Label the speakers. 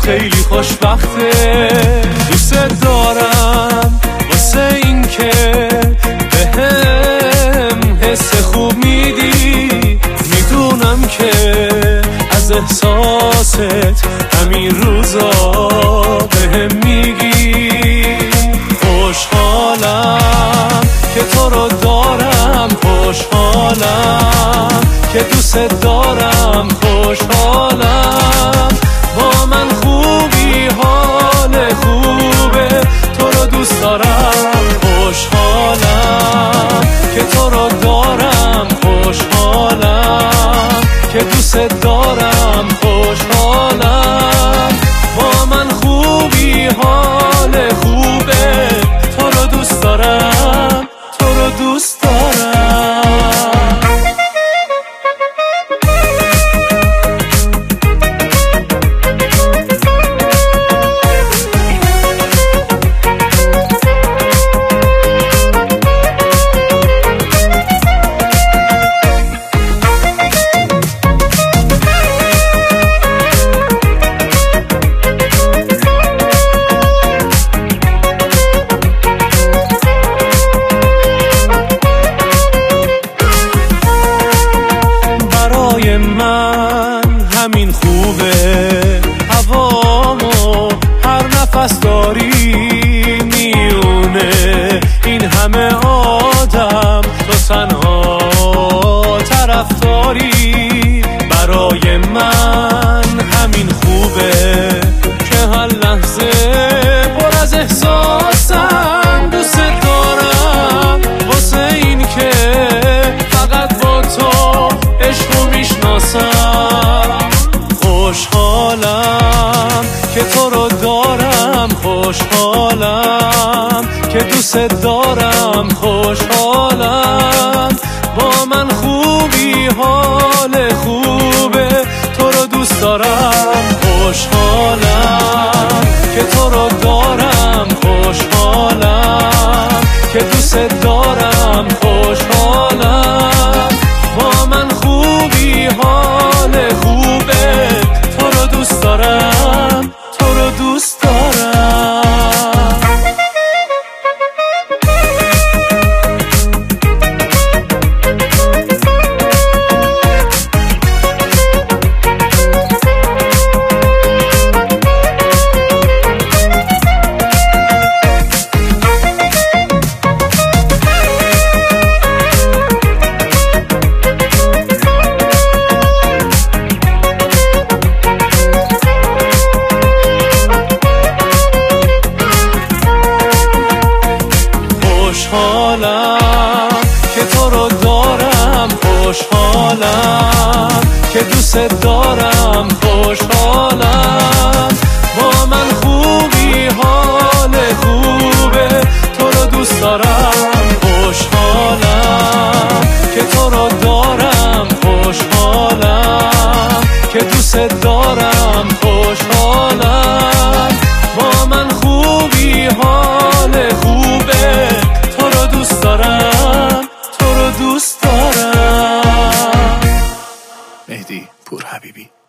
Speaker 1: خیلی خوشبخته. دوست دارم واسه این که بهم حس خوب میدی. میدونم که از احساست همین روزا بهم میگی. خوشحالم که تو رو دارم، خوشحالم که دوست دارم، خوشحالم با من خوبی، حال خوبه، تو رو دوست دارم. خوشحالم که تو رو دارم، خوشحالم که دوست دارم، خوشحالم با من خوبی، حال خوبه، تو رو دوست دارم، تو رو دوست دارم. من همین خوبه، هوامو هر نفس داری میونه. این همه آدم تو تنها طرفداری. برای من همین خوبه که هر لحظه پر از احساسم. دوست دارم واسه این که فقط با تو عشقو میشناسم. خوشحالم که تو رو دارم، خوشحالم که دوست دارم، خوشحالم با من خوبی، حال خوبه، تو رو دوست دارم. خوشحالم که تو رو دارم، خوشحالم که دوست دارم، خوشحالم با من خوبی، حال خوبه، تو رو دوست دارم، تو رو دوست دارم. خوشحالم که تو رو دارم، خوشحالم که دوست دارم، خوشحالم با من خوبی، حال خوبه، تو رو دوست دارم. خوشحالم که تو رو دارم، خوشحالم که دوست دارم، خوشحالم با من خوبی، حال خوبه، تو رو دوست دارم، تو رو دوست دارم.
Speaker 2: مهدی پور حبیبی.